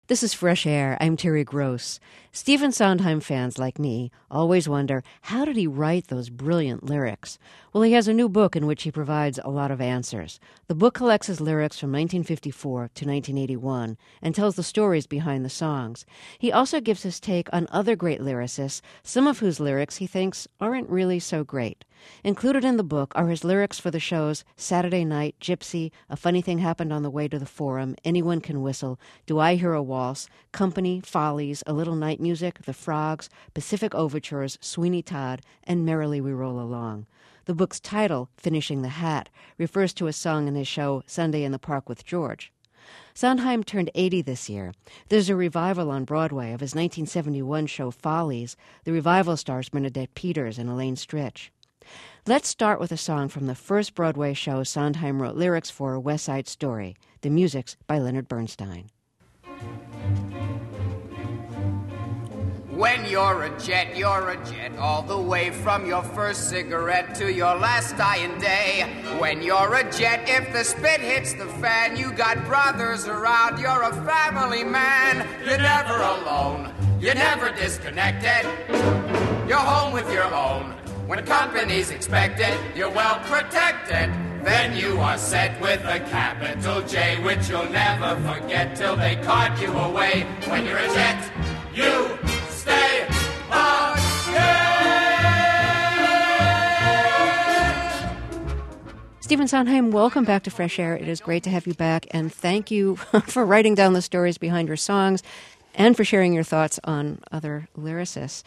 This is Fresh Air. I'm Terry Gross. Stephen Sondheim fans like me always wonder, how did he write those brilliant lyrics? Well, he has a new book in which he provides a lot of answers. The book collects his lyrics from 1954 to 1981 and tells the stories behind the songs. He also gives his take on other great lyricists, some of whose lyrics he thinks aren't really so great. Included in the book are his lyrics for the shows Saturday Night, Gypsy, A Funny Thing Happened on the Way to the Forum, Anyone Can Whistle, Do I Hear a Waltz, Company, Follies, A Little Night Music, The Frogs, Pacific Overtures, Sweeney Todd, and Merrily We Roll Along. The book's title, Finishing the Hat, refers to a song in his show Sunday in the Park with George. Sondheim turned 80 this year. There's a revival on Broadway of his 1971 show Follies. The revival stars Bernadette Peters and Elaine Stritch. Let's start with a song from the first Broadway show Sondheim wrote lyrics for, West Side Story. The music's by Leonard Bernstein. When you're a jet, all the way from your first cigarette to your last dying day. When you're a jet, if the spit hits the fan, you got brothers around, you're a family man. You're never alone, you're never disconnected. You're home with your own. When company's expected, you're well protected. Then you are set with a capital J, which you'll never forget till they cart you away. When you're a jet, you stay on jet. Stephen Sondheim, welcome back to Fresh Air. It is great to have you back, and thank you for writing down the stories behind your songs and for sharing your thoughts on other lyricists.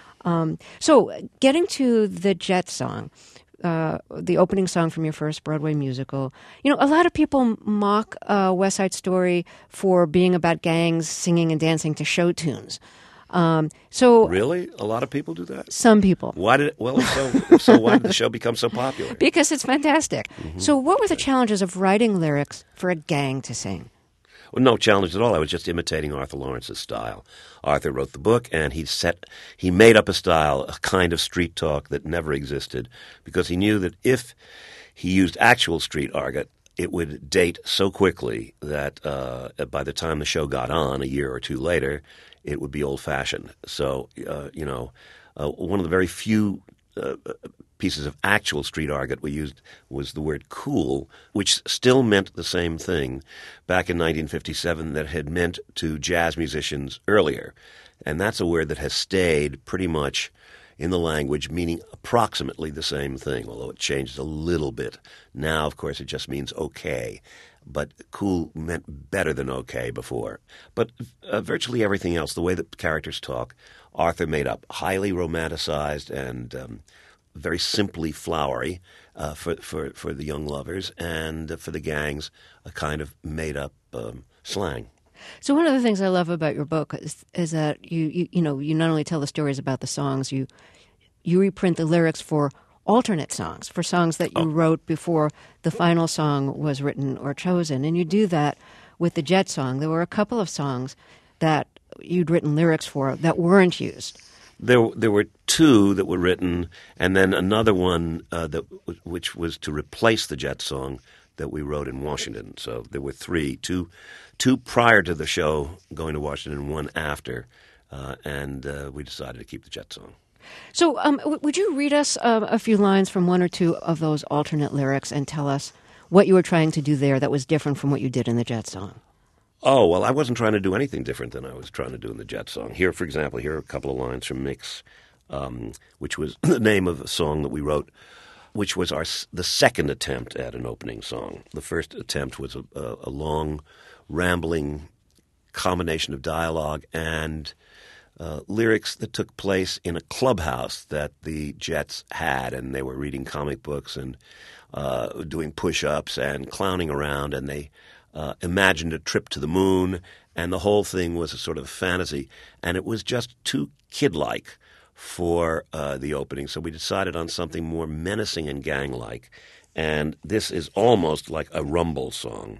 So getting to the Jet song, the opening song from your first Broadway musical, a lot of people mock West Side Story for being about gangs singing and dancing to show tunes. Really? A lot of people do that? Some people. So why did the show become so popular? Because it's fantastic. Mm-hmm. So what were the challenges of writing lyrics for a gang to sing? Well, no challenge at all. I was just imitating Arthur Lawrence's style. Arthur wrote the book, and he made up a style, a kind of street talk that never existed, because he knew that if he used actual street argot, it would date so quickly that by the time the show got on, a year or two later, it would be old-fashioned. So, one of the very few pieces of actual street argot we used was the word cool, which still meant the same thing back in 1957 that had meant to jazz musicians earlier. And that's a word that has stayed pretty much in the language, meaning approximately the same thing, although it changed a little bit. Now, of course, it just means okay. But cool meant better than okay before. But virtually everything else, the way that characters talk, Arthur made up, highly romanticized and very simply flowery for the young lovers, and for the gangs, a kind of made-up slang. So one of the things I love about your book is that you not only tell the stories about the songs, you reprint the lyrics for alternate songs, for songs that you wrote before the final song was written or chosen. And you do that with the Jet song. There were a couple of songs that you'd written lyrics for that weren't used. There were two that were written, and then another one which was to replace the Jet song that we wrote in Washington. So there were two prior to the show going to Washington and one after, and we decided to keep the Jet song. So would you read us a few lines from one or two of those alternate lyrics and tell us what you were trying to do there that was different from what you did in the Jet song? Oh, well, I wasn't trying to do anything different than I was trying to do in the Jet song. Here, for example, here are a couple of lines from Mix, which was the name of a song that we wrote, which was the second attempt at an opening song. The first attempt was a long, rambling combination of dialogue and lyrics that took place in a clubhouse that the Jets had, and they were reading comic books and doing push-ups and clowning around, and they imagined a trip to the moon, and the whole thing was a sort of fantasy, and it was just too kid-like for the opening, so we decided on something more menacing and gang-like, and this is almost like a rumble song,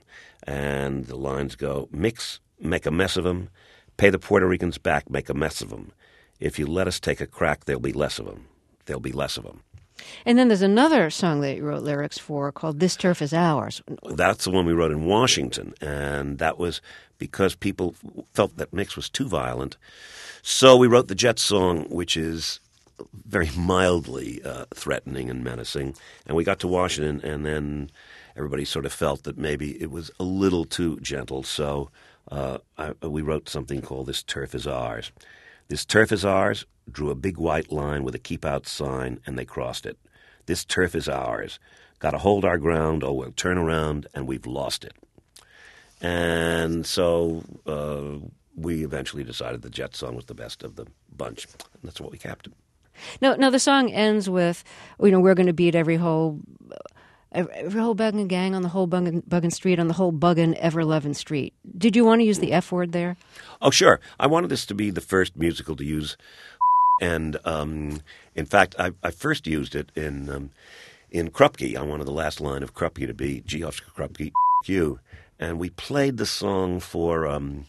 and the lines go, Mix, make a mess of 'em, pay the Puerto Ricans back, make a mess of 'em. If you let us take a crack, there'll be less of 'em. There'll be less of 'em. And then there's another song that you wrote lyrics for called This Turf Is Ours. That's the one we wrote in Washington, and that was because people felt that mix was too violent. So we wrote the Jets song, which is very mildly threatening and menacing. And we got to Washington, and then everybody sort of felt that maybe it was a little too gentle. So we wrote something called This Turf Is Ours. This turf is ours, drew a big white line with a keep out sign, and they crossed it. This turf is ours. Got to hold our ground, or we'll turn around, and we've lost it. And so we eventually decided the Jets song was the best of the bunch. And that's what we kept. Now the song ends with, we're going to beat every whole buggin' gang on the whole buggin' street, on the whole buggin' ever-lovin' street. Did you want to use the F word there? Oh, sure. I wanted this to be the first musical to use, and in fact, I first used it in Krupke. I wanted the last line of Krupke to be G. Oscar Krupke, you. And we played the song for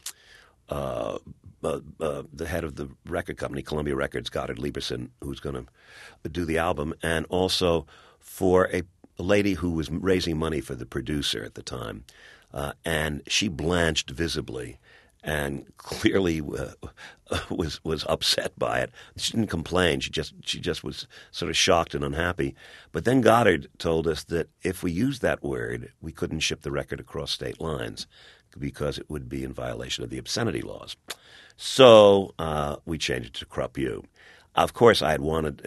the head of the record company, Columbia Records, Goddard Lieberson, who's going to do the album, and also for a lady who was raising money for the producer at the time. And she blanched visibly and clearly was upset by it. She didn't complain. She just was sort of shocked and unhappy. But then Goddard told us that if we used that word, we couldn't ship the record across state lines because it would be in violation of the obscenity laws. So we changed it to Krupp You. Of course, I had wanted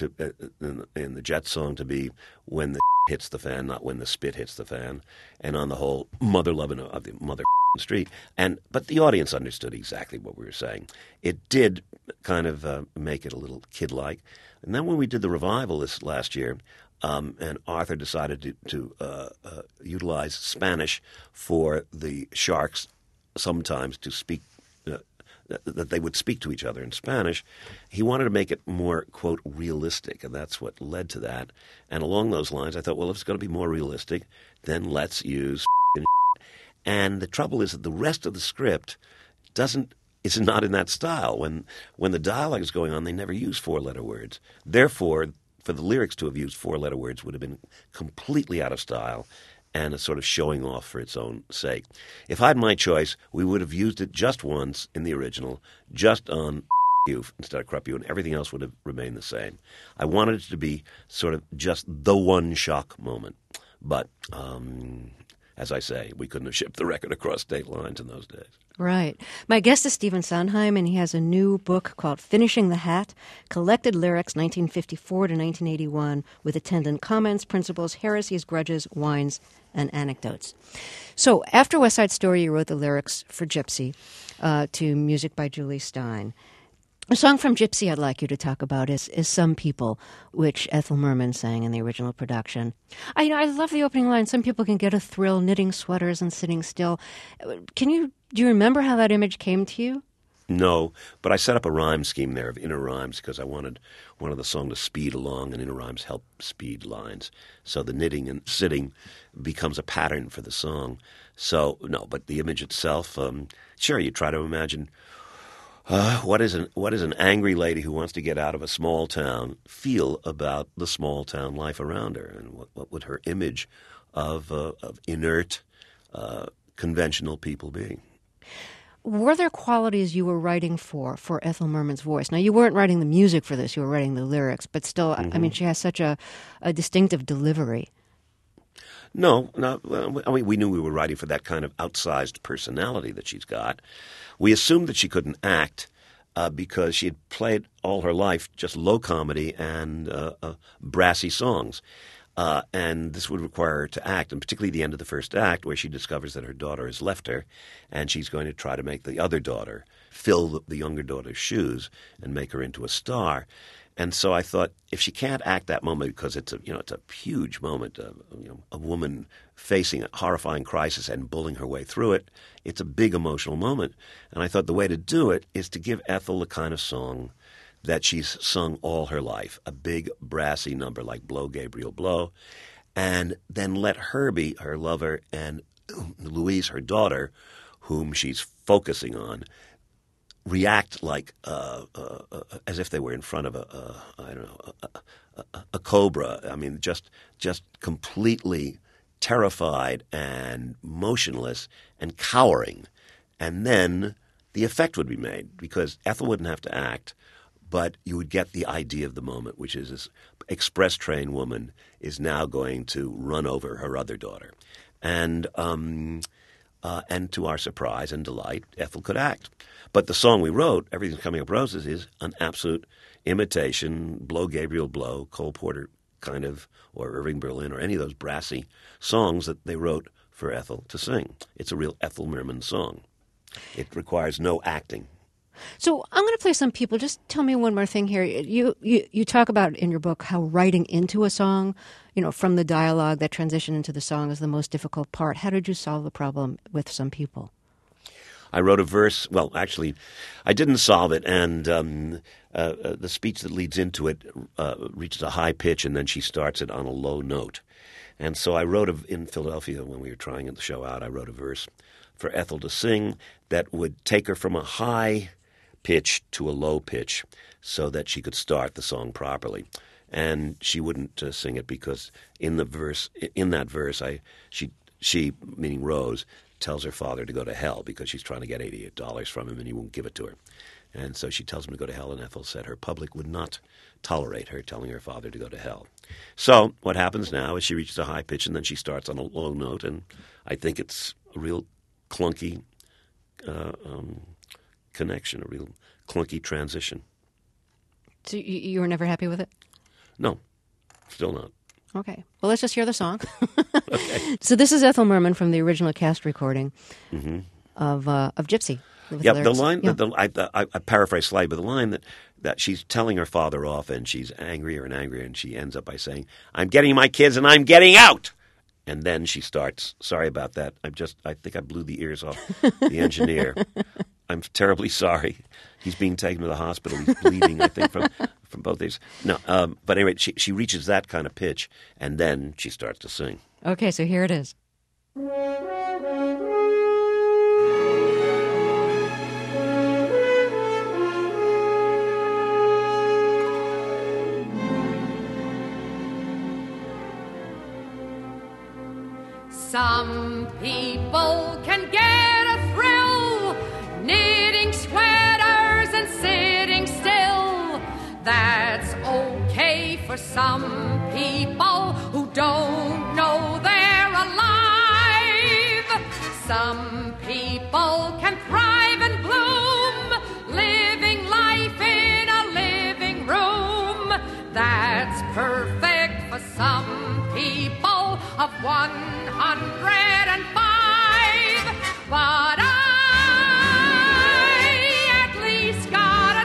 in the Jets song to be when the hits the fan, not when the spit hits the fan, and on the whole mother loving of the mother street. But the audience understood exactly what we were saying. It did kind of make it a little kid-like. And then when we did the revival this last year, and Arthur decided to utilize Spanish for the Sharks sometimes to speak, that they would speak to each other in Spanish. He wanted to make it more, quote, realistic, and that's what led to that. And along those lines, I thought, well, if it's going to be more realistic, then let's use And the trouble is that the rest of the script is not in that style. When the dialogue is going on, they never use four-letter words. Therefore, for the lyrics to have used four-letter words would have been completely out of style and a sort of showing off for its own sake. If I had my choice, we would have used it just once in the original, just on you instead of Krupp You, and everything else would have remained the same. I wanted it to be sort of just the one shock moment. But, as I say, we couldn't have shipped the record across state lines in those days. Right. My guest is Stephen Sondheim, and he has a new book called Finishing the Hat, Collected Lyrics 1954 to 1981, with attendant comments, principles, heresies, grudges, wines, and anecdotes. So after West Side Story, you wrote the lyrics for Gypsy to music by Julie Stein. A song from Gypsy I'd like you to talk about is Some People, which Ethel Merman sang in the original production. I love the opening line, some people can get a thrill knitting sweaters and sitting still. Do you remember how that image came to you? No, but I set up a rhyme scheme there of inner rhymes because I wanted the song to speed along, and inner rhymes help speed lines. So the knitting and sitting becomes a pattern for the song. So, no, but the image itself, sure, you try to imagine what is an angry lady who wants to get out of a small town feel about the small town life around her, and what would her image of inert, conventional people be? Were there qualities you were writing for Ethel Merman's voice? Now, you weren't writing the music for this; you were writing the lyrics. But still, I mean, she has such a distinctive delivery. No. I mean, we knew we were writing for that kind of outsized personality that she's got. We assumed that she couldn't act because she had played all her life just low comedy and brassy songs. And this would require her to act, and particularly the end of the first act where she discovers that her daughter has left her, and she's going to try to make the other daughter fill the younger daughter's shoes and make her into a star. And so I thought, if she can't act that moment, because it's a huge moment, a woman facing a horrifying crisis and bullying her way through it, it's a big emotional moment. And I thought the way to do it is to give Ethel the kind of song that she's sung all her life, a big brassy number like Blow, Gabriel, Blow, and then let Herbie, her lover, and Louise, her daughter, whom she's focusing on, react like as if they were in front of a cobra. I mean, just completely terrified and motionless and cowering. And then the effect would be made because Ethel wouldn't have to act, but you would get the idea of the moment, which is this express train woman is now going to run over her other daughter. And to our surprise and delight, Ethel could act. But the song we wrote, Everything's Coming Up Roses, is an absolute imitation, Blow Gabriel Blow, Cole Porter kind of, or Irving Berlin, or any of those brassy songs that they wrote for Ethel to sing. It's a real Ethel Merman song. It requires no acting. So I'm going to play some people. Just tell me one more thing here. You talk about in your book how writing into a song, from the dialogue, that transition into the song is the most difficult part. How did you solve the problem with some people? I wrote a verse. Well, actually, I didn't solve it, and the speech that leads into it reaches a high pitch, and then she starts it on a low note. And so I wrote in Philadelphia when we were trying the show out, I wrote a verse for Ethel to sing that would take her from a high pitch to a low pitch so that she could start the song properly. And she wouldn't sing it because in that verse, she, meaning Rose, tells her father to go to hell because she's trying to get $88 from him and he won't give it to her. And so she tells him to go to hell, and Ethel said her public would not tolerate her telling her father to go to hell. So what happens now is she reaches a high pitch and then she starts on a low note, and I think it's a real clunky connection, a real clunky transition. So you were never happy with it? No, still not. Okay. Well, let's just hear the song. Okay. So this is Ethel Merman from the original cast recording of Gypsy. Yeah, the line, I paraphrase slightly, but the line that she's telling her father off and she's angrier and angrier, and she ends up by saying, "I'm getting my kids and I'm getting out." And then she starts, sorry about that. I think I blew the ears off the engineer. I'm terribly sorry. He's being taken to the hospital. He's bleeding, I think, from both these. No, but anyway, she reaches that kind of pitch, and then she starts to sing. Okay, so here it is. Some people can get a thrill knitting sweaters and sitting still. That's okay for some people who don't know they're alive. Some people can thrive and bloom, living life in a living room. That's perfect for some people of 105, but I at least gotta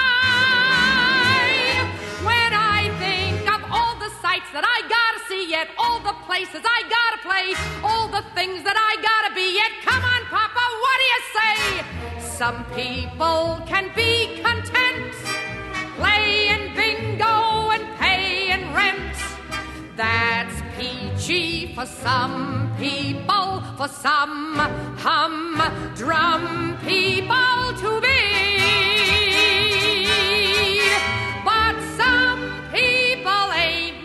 try. When I think of all the sights that I gotta see, yet all the places I gotta play, all the things that I gotta be, yet come on, Papa, what do you say? Some people can be content playing bingo and paying rent. That's peachy for some people, for some humdrum people to be. But some people ain't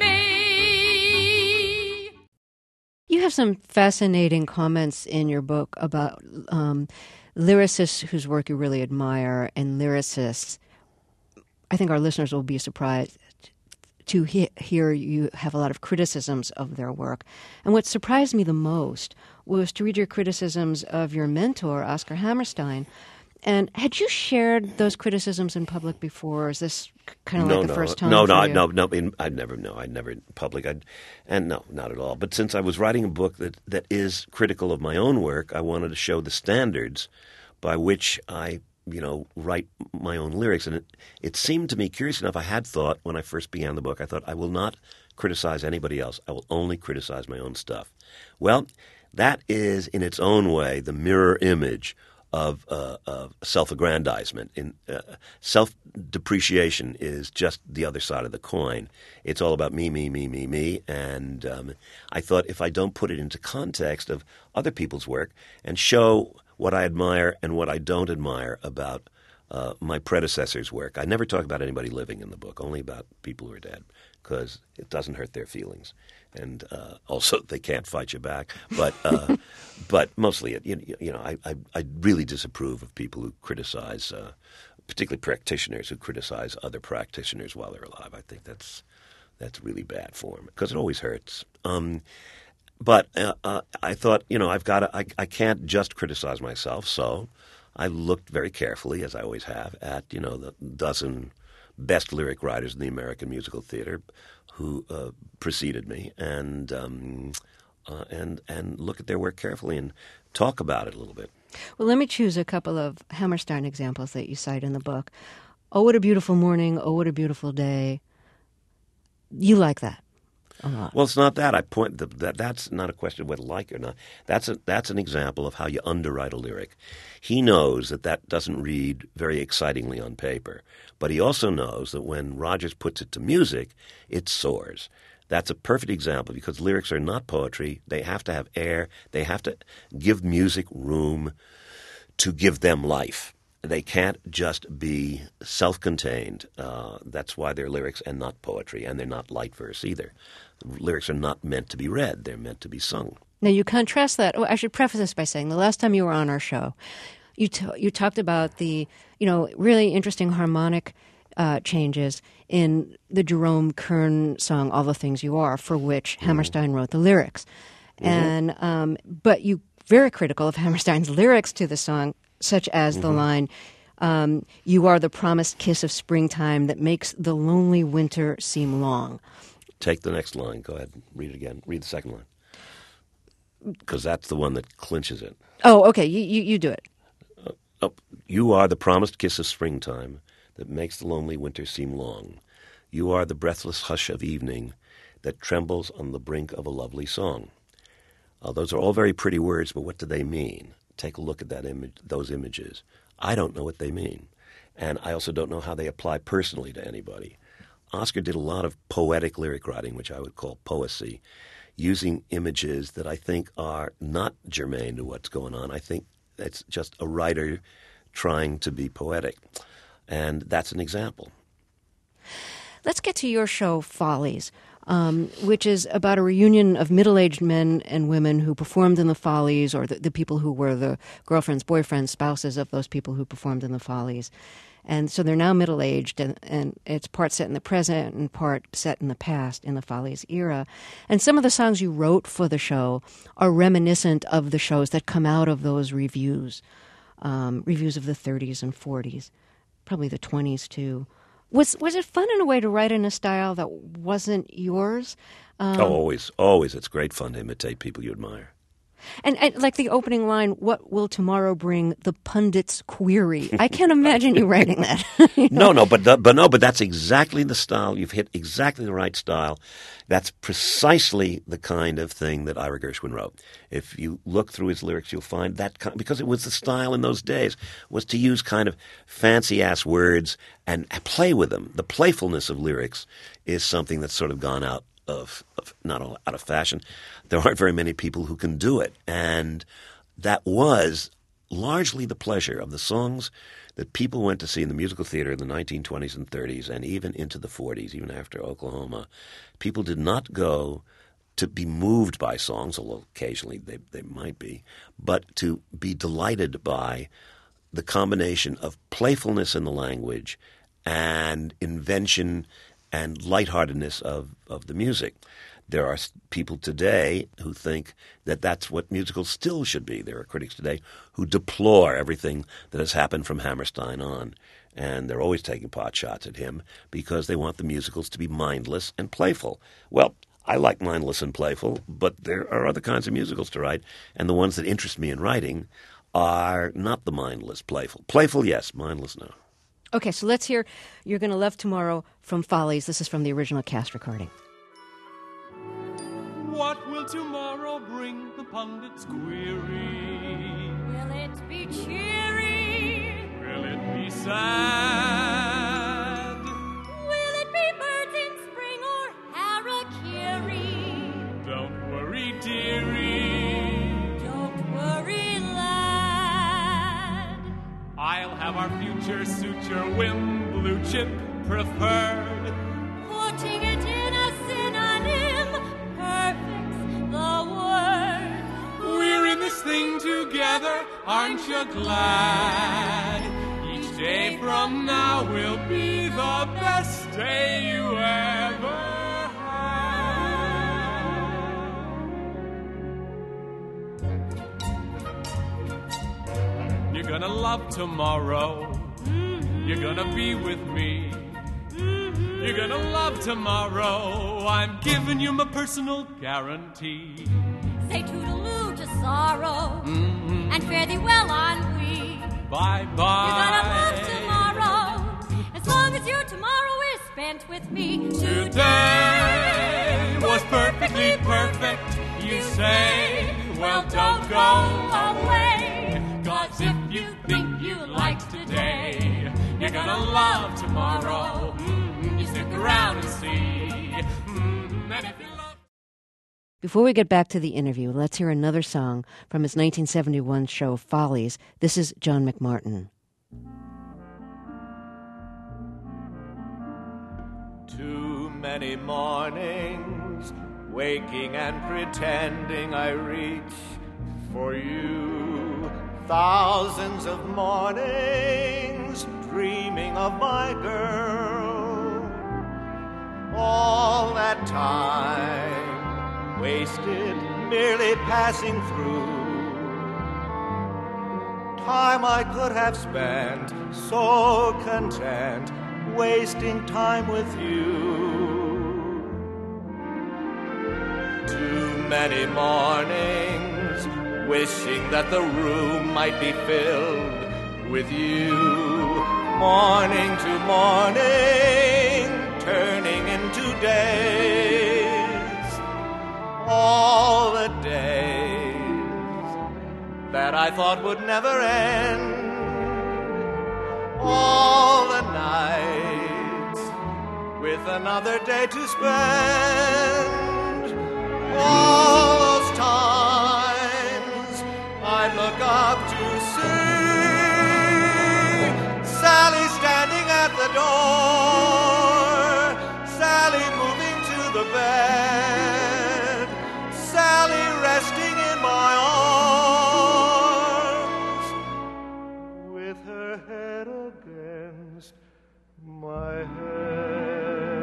me. You have some fascinating comments in your book about lyricists whose work you really admire and lyricists. I think our listeners will be surprised to hear you have a lot of criticisms of their work. And what surprised me the most was to read your criticisms of your mentor, Oscar Hammerstein. And had you shared those criticisms in public before? Or is this kind of like the first time? No, I'd never in public. No, not at all. But since I was writing a book that is critical of my own work, I wanted to show the standards by which I write my own lyrics. And it seemed to me, curious enough, I had thought when I first began the book, I thought I will not criticize anybody else. I will only criticize my own stuff. Well, that is in its own way the mirror image of self-aggrandizement. Self-depreciation is just the other side of the coin. It's all about me, me, me, me, me. And I thought if I don't put it into context of other people's work and show what I admire and what I don't admire about my predecessor's work. I never talk about anybody living in the book, only about people who are dead, because it doesn't hurt their feelings. And also, they can't fight you back. But mostly, I really disapprove of people who criticize, particularly practitioners who criticize other practitioners while they're alive. I think that's really bad form, because it always hurts. But I thought, I can't just criticize myself, so I looked very carefully, as I always have, at the dozen best lyric writers in the American musical theater who preceded me, and look at their work carefully and talk about it a little bit. Well, let me choose a couple of Hammerstein examples that you cite in the book. Oh, What a Beautiful Morning, Oh, What a Beautiful Day. You like that a lot. Well, it's not that. That's not a question of whether like or not. That's an example of how you underwrite a lyric. He knows that doesn't read very excitingly on paper, but he also knows that when Rodgers puts it to music, it soars. That's a perfect example, because lyrics are not poetry. They have to have air. They have to give music room to give them life. They can't just be self-contained. That's why they're lyrics and not poetry, and they're not light verse either. Lyrics are not meant to be read. They're meant to be sung. Now, you contrast that. Oh, I should preface this by saying the last time you were on our show, you talked about the really interesting harmonic changes in the Jerome Kern song "All the Things You Are," for which Hammerstein wrote the lyrics. Mm-hmm. And but you very critical of Hammerstein's lyrics to the song, such as the line, "You are the promised kiss of springtime that makes the lonely winter seem long." Take the next line. Go ahead. Read it again. Read the second line. Because that's the one that clinches it. Oh, okay. You do it. You are the promised kiss of springtime that makes the lonely winter seem long. You are the breathless hush of evening that trembles on the brink of a lovely song. Those are all very pretty words, but what do they mean? Take a look at those images. I don't know what they mean. And I also don't know how they apply personally to anybody. Oscar did a lot of poetic lyric writing, which I would call poesy, using images that I think are not germane to what's going on. I think it's just a writer trying to be poetic. And that's an example. Let's get to your show, Follies, which is about a reunion of middle-aged men and women who performed in the Follies, or the people who were the girlfriends, boyfriends, spouses of those people who performed in the Follies. And so they're now middle-aged, and it's part set in the present and part set in the past, in the Follies era. And some of the songs you wrote for the show are reminiscent of the shows that come out of those reviews, reviews of the 30s and 40s, probably the 20s too. Was it fun in a way to write in a style that wasn't yours? Always. It's great fun to imitate people you admire. And like the opening line, "What will tomorrow bring? The pundits query." I can't imagine you writing that. No, but that's exactly the style. You've hit exactly the right style. That's precisely the kind of thing that Ira Gershwin wrote. If you look through his lyrics, you'll find that because it was the style in those days, was to use kind of fancy-ass words and play with them. The playfulness of lyrics is something that's sort of gone out of not out of fashion. There aren't very many people who can do it, and that was largely the pleasure of the songs that people went to see in the musical theater in the 1920s and 30s, and even into the 40s, even after Oklahoma. People did not go to be moved by songs, although occasionally they might be, but to be delighted by the combination of playfulness in the language and invention and lightheartedness of the music. There are people today who think that that's what musicals still should be. There are critics today who deplore everything that has happened from Hammerstein on, and they're always taking pot shots at him because they want the musicals to be mindless and playful. Well, I like mindless and playful, but there are other kinds of musicals to write, and the ones that interest me in writing are not the mindless, playful. Playful, yes. Mindless, no. Okay, so let's hear You're Gonna Love Tomorrow from Follies. This is from the original cast recording. What will tomorrow bring? The pundits query. Will it be cheery? Will it be sad? Will it be birds in spring or harakiri? Don't worry, dearie. Don't worry, lad. I'll have our future suit your whim, blue chip preferred. Putting it in a synonym, perfect's the word. We're in this thing together, aren't you glad? Each day from now will be the best day you ever had. You're gonna love tomorrow. You're gonna be with me. You're gonna love tomorrow. I'm giving you my personal guarantee. Say toodaloo to sorrow, and fare thee well, ennui. Bye-bye. You're gonna love tomorrow, as long as your tomorrow is spent with me. Today was perfectly perfect, you say. Well, don't go away, 'cause if you think you liked today, you're gonna love tomorrow. You stick around and see. And if you love... Before we get back to the interview, let's hear another song from his 1971 show Follies. This is John McMartin. Too many mornings, waking and pretending I reach for you. Thousands of mornings, dreaming of my girl. All that time wasted merely passing through. Time I could have spent so content, wasting time with you. Too many mornings, wishing that the room might be filled with you. Morning to morning, turning into days. All the days that I thought would never end. All the nights with another day to spend. All those times I look up to see Sally standing at the door, Sally moving to the bed, Sally resting in my arms, with her head against my head.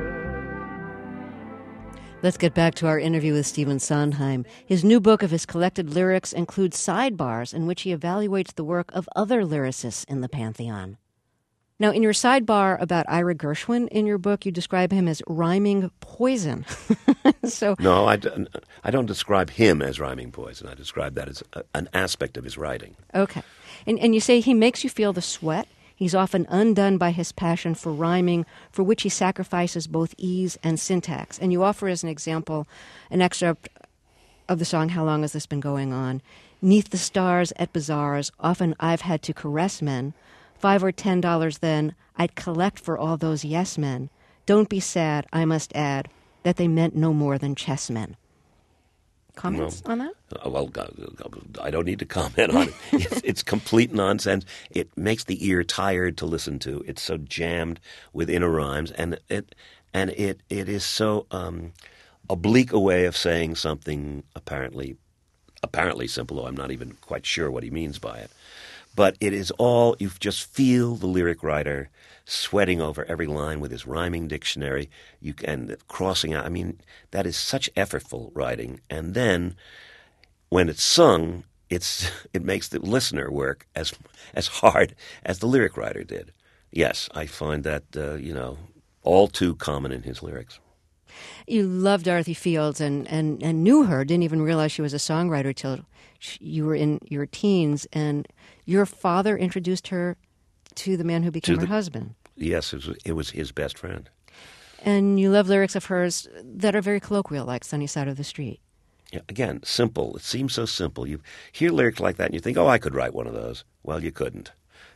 Let's get back to our interview with Stephen Sondheim. His new book of his collected lyrics includes sidebars in which he evaluates the work of other lyricists in the Pantheon. Now, in your sidebar about Ira Gershwin in your book, you describe him as rhyming poison. No, I don't describe him as rhyming poison. I describe that as an aspect of his writing. Okay. And you say he makes you feel the sweat. He's often undone by his passion for rhyming, for which he sacrifices both ease and syntax. And you offer as an example an excerpt of the song How Long Has This Been Going On? "'Neath the stars at bazaars, often I've had to caress men. $5 or $10 then, I'd collect for all those yes men. Don't be sad, I must add, that they meant no more than chessmen." Comments on that? Well, I don't need to comment on it. It's complete nonsense. It makes the ear tired to listen to. It's so jammed with inner rhymes, and it is so oblique a way of saying something apparently simple, though I'm not even quite sure what he means by it. But it is all, you just feel the lyric writer sweating over every line with his rhyming dictionary, and crossing out. I mean, that is such effortful writing. And then when it's sung, it makes the listener work as hard as the lyric writer did. Yes, I find that, all too common in his lyrics. You loved Dorothy Fields and knew her, didn't even realize she was a songwriter till you were in your teens, and your father introduced her to the man who became her husband. Yes, it was his best friend. And you love lyrics of hers that are very colloquial, like Sunny Side of the Street. Yeah, again, simple. It seems so simple. You hear lyrics like that and you think, oh, I could write one of those. Well, you couldn't.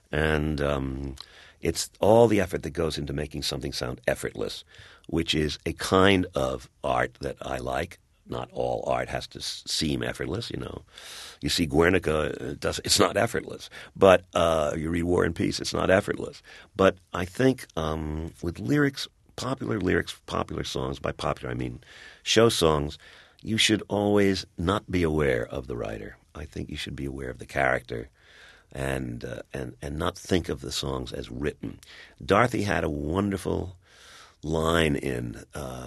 And it's all the effort that goes into making something sound effortless, which is a kind of art that I like, not all art has to seem effortless, You see Guernica, it's not effortless. But you read War and Peace, it's not effortless. But I think with popular songs, by popular I mean show songs, you should always not be aware of the writer. I think you should be aware of the character and not think of the songs as written. Dorothy had a wonderful line in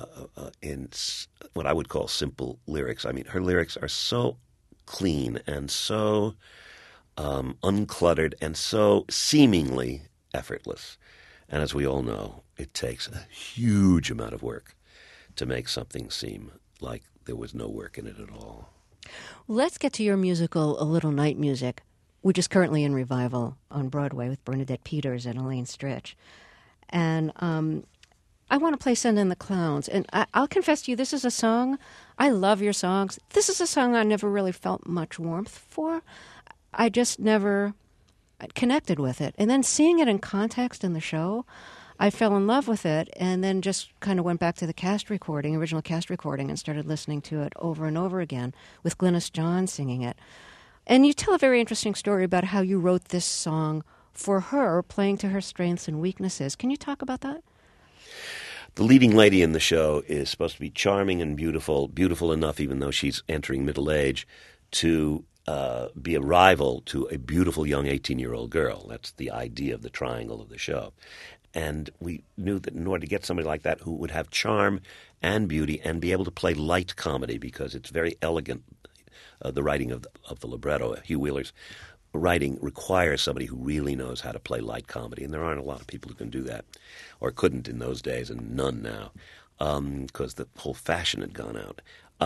what I would call simple lyrics. I mean, her lyrics are so clean and so uncluttered and so seemingly effortless. And as we all know, it takes a huge amount of work to make something seem like there was no work in it at all. Let's get to your musical, A Little Night Music, which is currently in revival on Broadway with Bernadette Peters and Elaine Stritch. And I want to play Send in the Clowns. And I'll confess to you, this is a song, I love your songs. This is a song I never really felt much warmth for. I just never connected with it. And then seeing it in context in the show, I fell in love with it and then just kind of went back to the original cast recording, and started listening to it over and over again with Glynis John singing it. And you tell a very interesting story about how you wrote this song for her, playing to her strengths and weaknesses. Can you talk about that? The leading lady in the show is supposed to be charming and beautiful enough, even though she's entering middle age, to be a rival to a beautiful young 18-year-old girl. That's the idea of the triangle of the show. And we knew that in order to get somebody like that who would have charm and beauty and be able to play light comedy, because it's very elegant, the writing of the libretto, Hugh Wheeler's writing requires somebody who really knows how to play light comedy, and there aren't a lot of people who can do that, or couldn't in those days, and none now, because the whole fashion had gone out.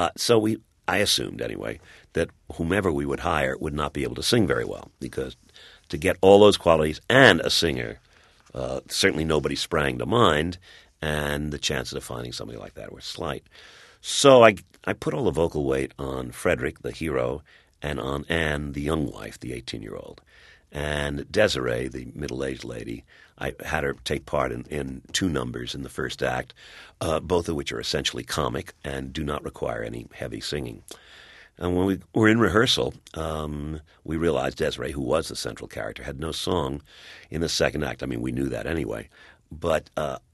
I assumed, anyway, that whomever we would hire would not be able to sing very well, because to get all those qualities and a singer, certainly nobody sprang to mind, and the chances of finding somebody like that were slight. So I put all the vocal weight on Frederick, the hero, and on Anne, the young wife, the 18-year-old. And Desiree, the middle-aged lady, I had her take part in 2 numbers in the first act, both of which are essentially comic and do not require any heavy singing. And when we were in rehearsal, we realized Desiree, who was the central character, had no song in the second act. I mean, we knew that anyway. But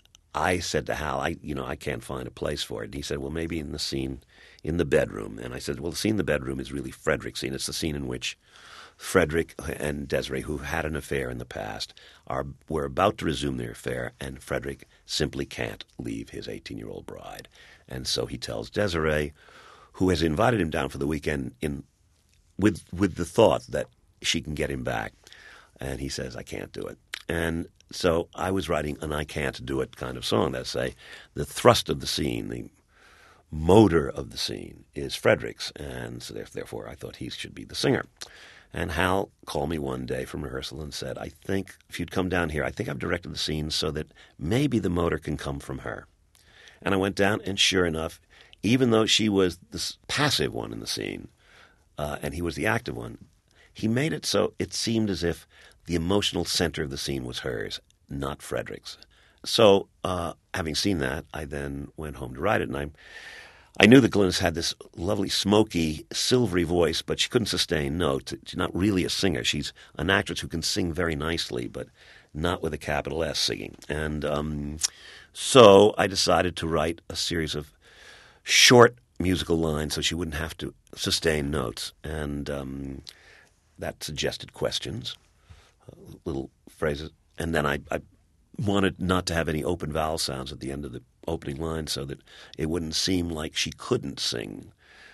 I said to Hal, I can't find a place for it. And he said, well, maybe in the scene in the bedroom. And I said, well, the scene in the bedroom is really Frederick's scene. It's the scene in which Frederick and Desiree, who had an affair in the past, were about to resume their affair, and Frederick simply can't leave his 18-year-old bride. And so he tells Desiree, who has invited him down for the weekend with the thought that she can get him back. And he says, I can't do it. And so I was writing an I can't do it kind of song. That's the thrust of the scene, the motor of the scene is Frederick's. And so therefore I thought he should be the singer. And Hal called me one day from rehearsal and said, I think if you'd come down here, I think I've directed the scene so that maybe the motor can come from her. And I went down, and sure enough, even though she was the passive one in the scene, and he was the active one, he made it so it seemed as if the emotional center of the scene was hers, not Frederick's. So, having seen that, I then went home to write it, and I knew that Glynis had this lovely, smoky, silvery voice, but she couldn't sustain notes. She's not really a singer. She's an actress who can sing very nicely, but not with a capital S singing. And so I decided to write a series of short musical lines so she wouldn't have to sustain notes. And that suggested questions, little phrases. And then I wanted not to have any open vowel sounds at the end of the opening line so that it wouldn't seem like she couldn't sing.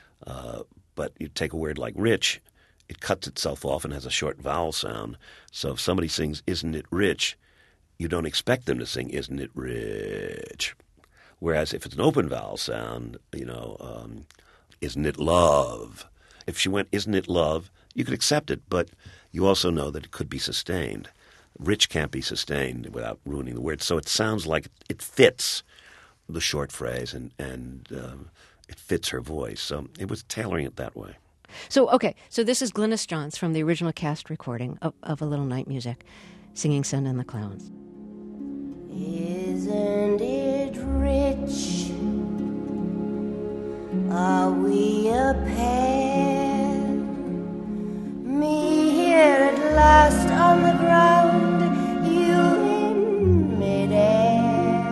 But you take a word like rich, it cuts itself off and has a short vowel sound. So if somebody sings, isn't it rich, you don't expect them to sing, isn't it rich? Whereas if it's an open vowel sound, isn't it love? If she went, isn't it love, you could accept it, but you also know that it could be sustained. Rich can't be sustained without ruining the word. So it sounds like it fits the short phrase and it fits her voice. So it was tailoring it that way. So this is Glynis Johns from the original cast recording of A Little Night Music, singing Send in the Clowns. Isn't it rich? Are we a pair? Me here at last on the ground, you in midair.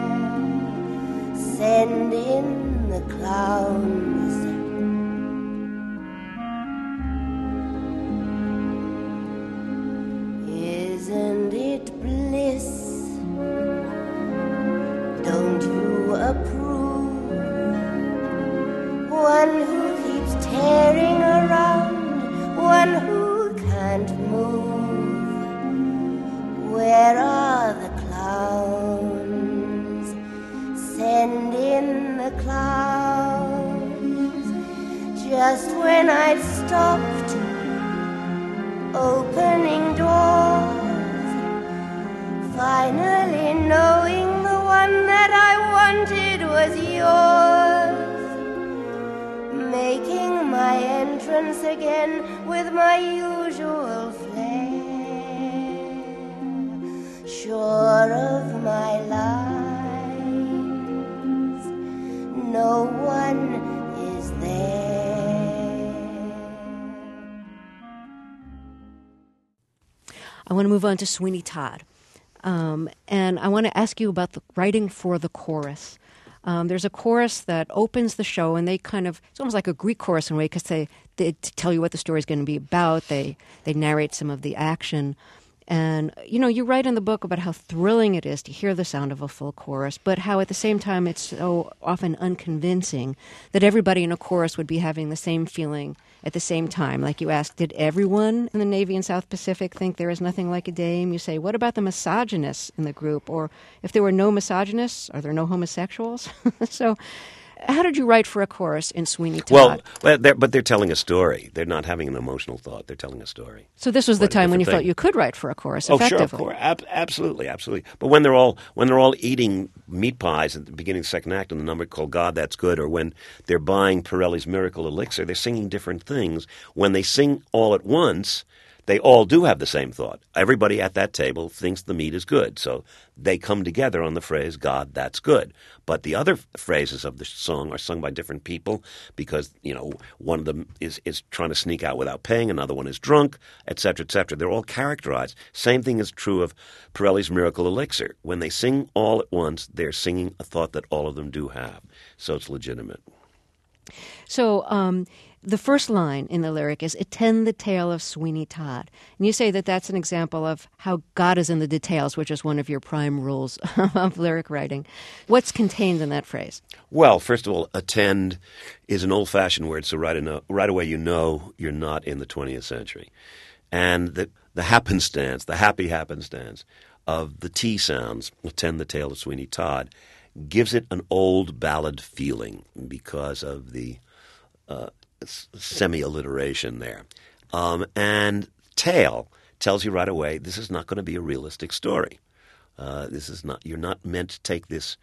Send in the clowns. Isn't it bliss? Don't you approve? One who keeps tearing around, one who can't move. Where are the clowns? Send in the clowns. Just when I'd stopped opening doors, finally knowing the one that I wanted was yours. Making my entrance again with my usual flair, sure of my lines, no one is there. I want to move on to Sweeney Todd. And I want to ask you about the writing for the chorus. There's a chorus that opens the show, and they kind of, it's almost like a Greek chorus in a way, because they tell you what the story is going to be about. They narrate some of the action. And, you know, you write in the book about how thrilling it is to hear the sound of a full chorus, but how at the same time it's so often unconvincing that everybody in a chorus would be having the same feeling at the same time. Like you asked, did everyone in the Navy and South Pacific think there is nothing like a dame? You say, what about the misogynists in the group? Or if there were no misogynists, are there no homosexuals? So how did you write for a chorus in Sweeney Todd? Well, they're telling a story. They're not having an emotional thought. They're telling a story. So this was the time when you felt you could write for a chorus effectively. Oh, sure, of course. Absolutely. But when they're all eating meat pies at the beginning of the second act in the number called God That's Good, or when they're buying Pirelli's Miracle Elixir, they're singing different things. When they sing all at once, they all do have the same thought. Everybody at that table thinks the meat is good, so they come together on the phrase, God, that's good. But the other phrases of the song are sung by different people because, you know, one of them is trying to sneak out without paying, another one is drunk, et cetera, et cetera. They're all characterized. Same thing is true of Pirelli's Miracle Elixir. When they sing all at once, they're singing a thought that all of them do have, so it's legitimate. So, the first line in the lyric is, attend the tale of Sweeney Todd. And you say that that's an example of how God is in the details, which is one of your prime rules of lyric writing. What's contained in that phrase? Well, first of all, attend is an old-fashioned word, so right away you know you're not in the 20th century. And the happenstance, the happy happenstance of the T sounds, attend the tale of Sweeney Todd, gives it an old ballad feeling because of the semi-alliteration there. And tale tells you right away this is not going to be a realistic story. You're not meant to take this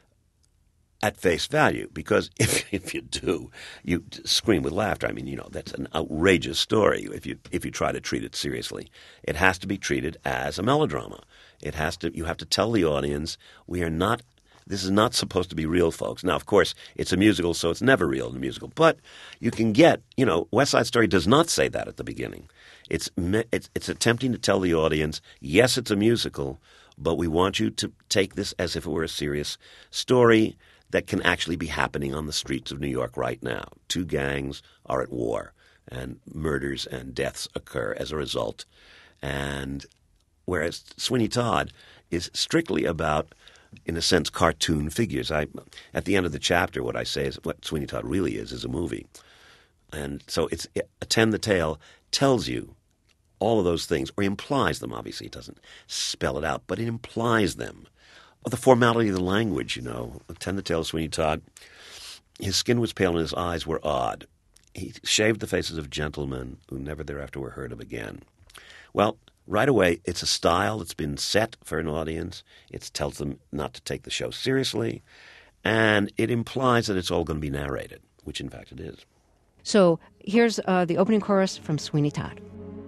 at face value, because if you do, you scream with laughter. I mean, you know, that's an outrageous story if you try to treat it seriously. It has to be treated as a melodrama. You have to tell the audience this is not supposed to be real, folks. Now, of course, it's a musical, so it's never real in a musical. But you can get, you know, West Side Story does not say that at the beginning. It's attempting to tell the audience, yes, it's a musical, but we want you to take this as if it were a serious story that can actually be happening on the streets of New York right now. Two gangs are at war, and murders and deaths occur as a result. And whereas Sweeney Todd is strictly about, in a sense, cartoon figures. At the end of the chapter, what I say is what Sweeney Todd really is a movie. And so Attend the Tale tells you all of those things, or implies them. Obviously, it doesn't spell it out, but it implies them. The formality of the language, you know. Attend the Tale of Sweeney Todd. His skin was pale and his eyes were odd. He shaved the faces of gentlemen who never thereafter were heard of again. Well, right away, it's a style that's been set for an audience. It tells them not to take the show seriously, and it implies that it's all going to be narrated, which in fact it is. So here's the opening chorus from Sweeney Todd.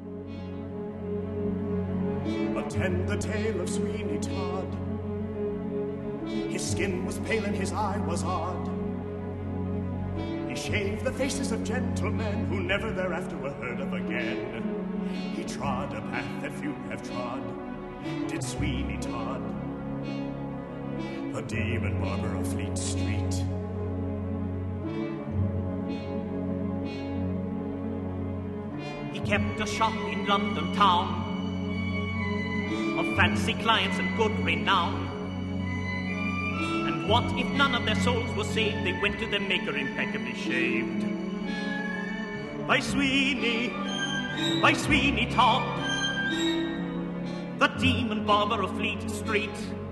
Attend the tale of Sweeney Todd. His skin was pale and his eye was odd. He shaved the faces of gentlemen who never thereafter were heard of again. He trod a path that few have trod, did Sweeney Todd, a demon barber of Fleet Street. He kept a shop in London town of fancy clients and good renown. And what if none of their souls were saved? They went to their maker impeccably shaved. By Sweeney Todd, the demon barber of Fleet Street.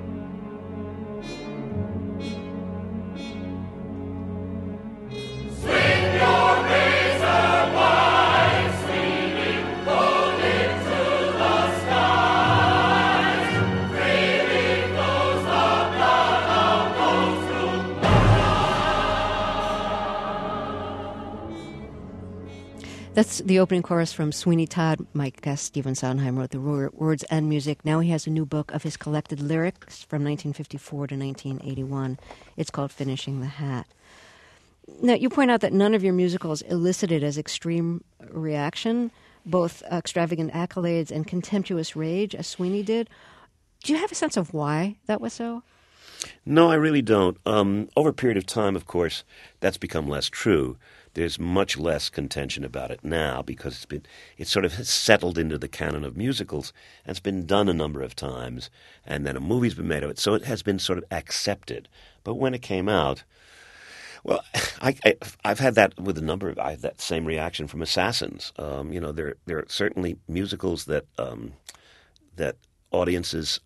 That's the opening chorus from Sweeney Todd. My guest, Stephen Sondheim, wrote the words and music. Now he has a new book of his collected lyrics from 1954 to 1981. It's called Finishing the Hat. Now, you point out that none of your musicals elicited as extreme reaction, both extravagant accolades and contemptuous rage, as Sweeney did. Do you have a sense of why that was so? No, I really don't. Over a period of time, of course, that's become less true. There's much less contention about it now because it's sort of settled into the canon of musicals and it's been done a number of times, and then a movie's been made of it, so it has been sort of accepted. But when it came out, well, I've had that with I have that same reaction from Assassins. There are certainly musicals that that audiences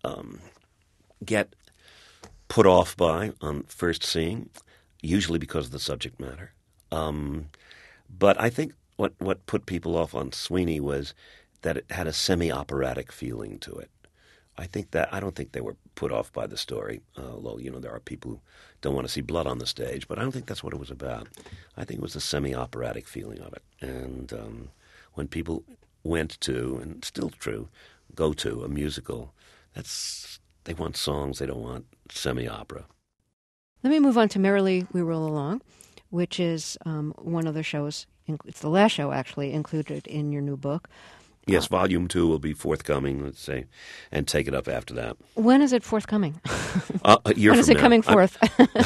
get put off by on first seeing, usually because of the subject matter. But I think what put people off on Sweeney was that it had a semi-operatic feeling to it. I don't think they were put off by the story, although, there are people who don't want to see blood on the stage, but I don't think that's what it was about. I think it was a semi-operatic feeling of it. And when people went to, and still true, go to a musical, they want songs, they don't want semi-opera. Let me move on to Merrily We Roll Along, which is one of the shows, it's the last show actually, included in your new book. Yes, Volume 2 will be forthcoming, let's say, and take it up after that. When is it forthcoming? A year when from is it now. coming forth?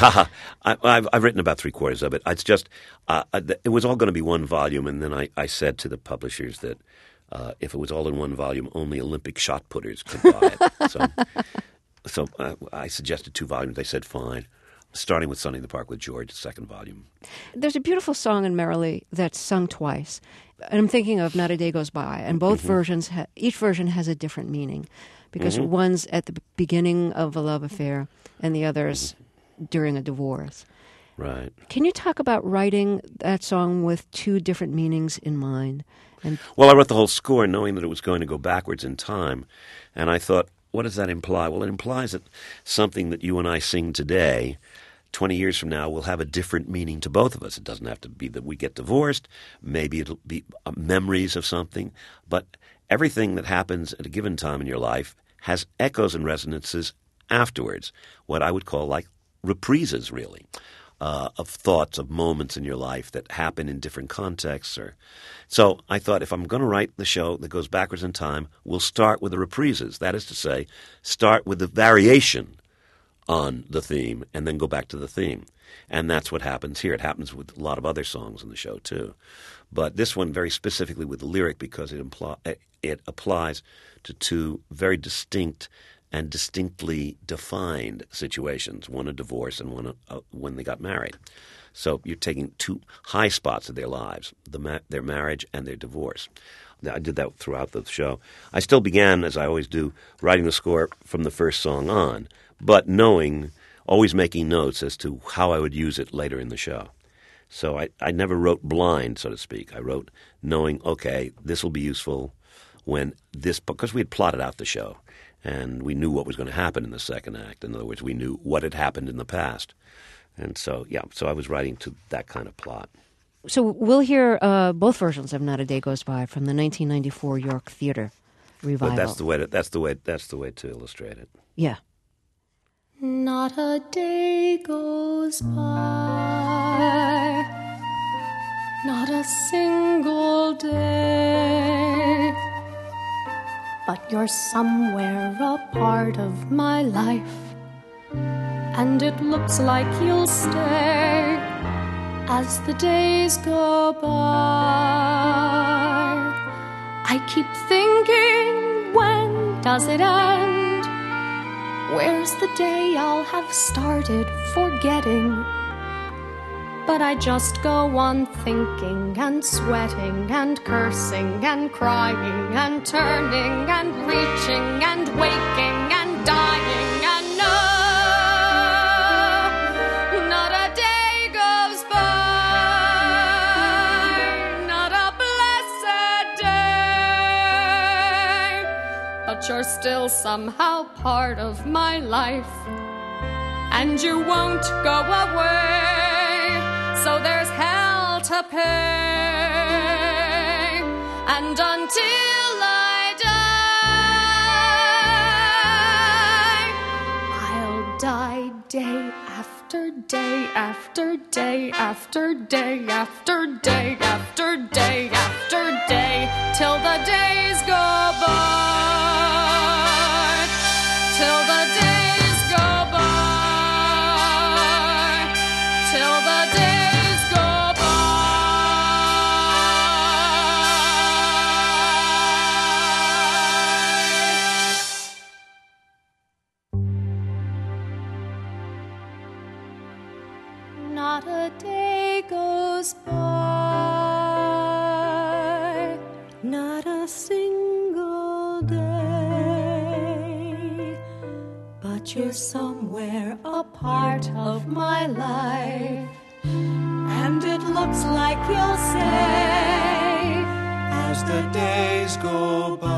I've written about 3/4 of it. It's just, it was all going to be one volume, and then I said to the publishers that if it was all in one volume, only Olympic shot putters could buy it. So I suggested 2 volumes. They said fine. Starting with Sunny in the Park with George, the second volume. There's a beautiful song in Merrily that's sung twice. And I'm thinking of Not a Day Goes By. And both versions, each version has a different meaning. Because one's at the beginning of a love affair and the other's during a divorce. Right. Can you talk about writing that song with 2 different meanings in mind? Well, I wrote the whole score knowing that it was going to go backwards in time. And I thought, what does that imply? Well, it implies that something that you and I sing today, 20 years from now, will have a different meaning to both of us. It doesn't have to be that we get divorced. Maybe it'll be memories of something. But everything that happens at a given time in your life has echoes and resonances afterwards, what I would call like reprises, really, of thoughts, of moments in your life that happen in different contexts. So I thought if I'm going to write the show that goes backwards in time, we'll start with the reprises. That is to say, start with the variation on the theme and then go back to the theme. And that's what happens here. It happens with a lot of other songs in the show too. But this one very specifically with the lyric because it applies to 2 very distinct and distinctly defined situations, one a divorce and one when they got married. So you're taking 2 high spots of their lives, their marriage and their divorce. I did that throughout the show. I still began, as I always do, writing the score from the first song on, but always making notes as to how I would use it later in the show. So I never wrote blind, so to speak. I wrote knowing, okay, this will be useful because we had plotted out the show. And we knew what was going to happen in the second act. In other words, we knew what had happened in the past. And so I was writing to that kind of plot. So we'll hear both versions of Not a Day Goes By from the 1994 York Theatre revival. But that's the way to illustrate it. Yeah. Not a day goes by not a single day. But you're somewhere a part of my life, and it looks like you'll stay as the days go by. I keep thinking, when does it end? Where's the day I'll have started forgetting? But I just go on thinking and sweating and cursing and crying and turning and reaching and waking and dying, and no, not a day goes by, not a blessed day, but you're still somehow part of my life, and you won't go away. So there's hell to pay, and until I die, I'll die day after day after day after day after day after day after day, till the days go by, till the days go by, till the days. Not a day goes by, not a single day, but you're somewhere a part of my life, and it looks like you'll say, as the days go by,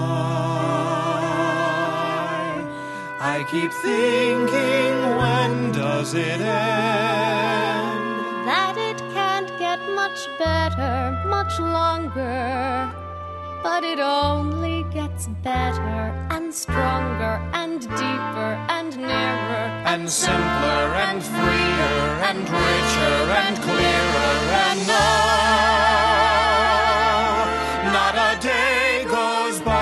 I keep thinking, when does it end? That it can't get much better, much longer, but it only gets better and stronger and deeper and nearer and simpler and freer and richer and clearer, and no, not a day goes by,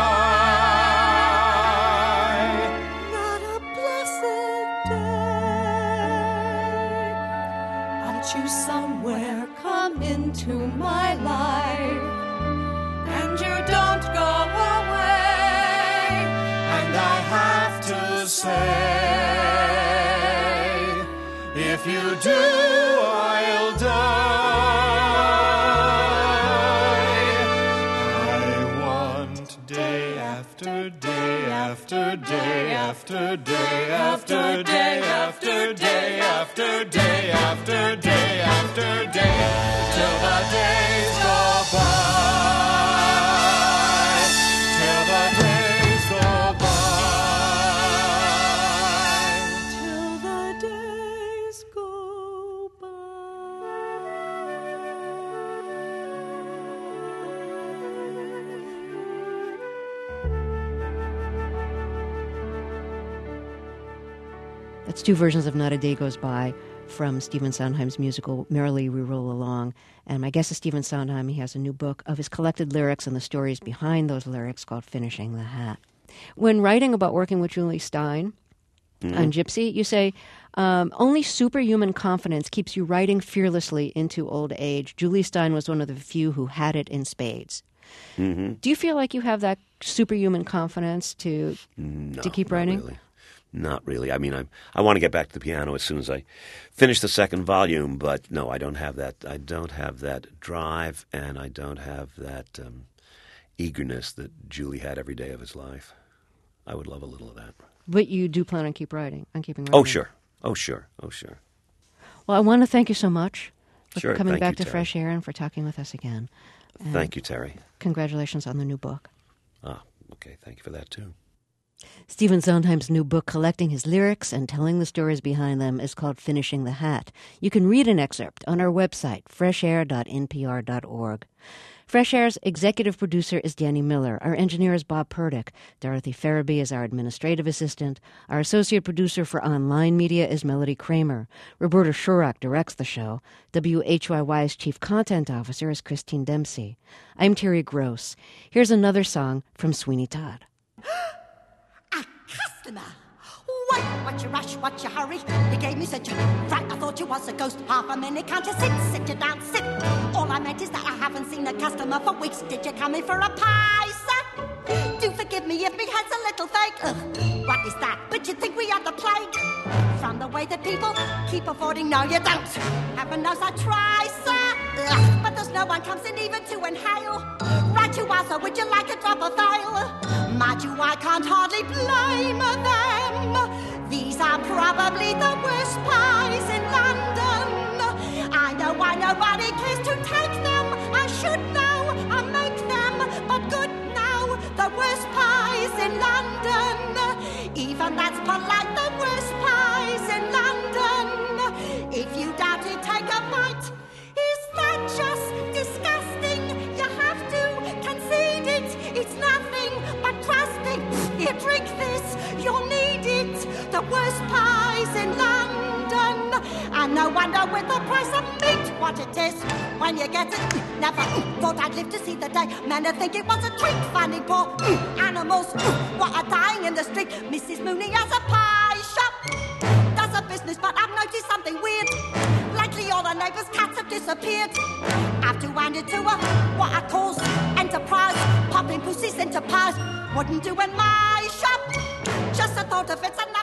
not a blessed day, but you somewhere come into my life, and you don't go away, and I have to say, if you do, I'll die. I want day after day after day after day after day after day after day after day after day, till the days go by, till the days go by, till the days go That's two versions of Not a Day Goes By from Stephen Sondheim's musical Merrily We Roll Along. And my guest is Stephen Sondheim. He has a new book of his collected lyrics and the stories behind those lyrics called Finishing the Hat. When writing about working with Julie Stein on Gypsy, you say, only superhuman confidence keeps you writing fearlessly into old age. Julie Stein was one of the few who had it in spades. Mm-hmm. Do you feel like you have that superhuman confidence to keep writing? Really. Not really. I mean, I want to get back to the piano as soon as I finish the second volume, but no, I don't have that. I don't have that drive, and I don't have that eagerness that Julie had every day of his life. I would love a little of that. But you do plan on keeping writing. Oh, sure. Oh, sure. Well, I want to thank you so much for coming Thank back you, to Terry. Fresh Air and for talking with us again. And thank you, Terry. Congratulations on the new book. Ah, okay. Thank you for that, too. Stephen Sondheim's new book collecting his lyrics and telling the stories behind them is called Finishing the Hat. You can read an excerpt on our website, freshair.npr.org. Fresh Air's executive producer is Danny Miller. Our engineer is Bob Purdick. Dorothy Farabee is our administrative assistant. Our associate producer for online media is Melody Kramer. Roberta Shurak directs the show. WHYY's chief content officer is Christine Dempsey. I'm Terry Gross. Here's another song from Sweeney Todd. A customer. What you rush, what you hurry? You gave me such a fright, I thought you was a ghost. Half a minute, can't you sit you down, sit. All I meant is that I haven't seen a customer for weeks. Did you come in for a pie, sir? Do forgive me if me head's a little fake. Ugh, what is that? But you think we had the plague? From the way that people keep affording, no you don't. Heaven knows I try, sir. Ugh, but there's no one comes in even to inhale. Right you are, sir, would you like a drop of ale? Mind you, I can't hardly blame them. These are probably the worst pies in London. I know why nobody cares to take them. I should know, I make them, but good now. The worst pies in London. Even that's polite, the worst pies in London. If you doubt it, take a bite. Is that just disgusting? You have to concede it. It's nothing but trusting. You drink this, you'll need it. The worst pies in London. And no wonder with the price of meat, what it is when you get it. Never thought I'd live to see the day. Men would think it was a treat finding poor animals what are dying in the street. Mrs. Mooney has a pie shop, does a business, but I've noticed something weird. Lately all the neighbours' cats have disappeared. Have to hand it to her, what I calls enterprise. Popping pussies into pies wouldn't do in my shop. Just the thought of it's a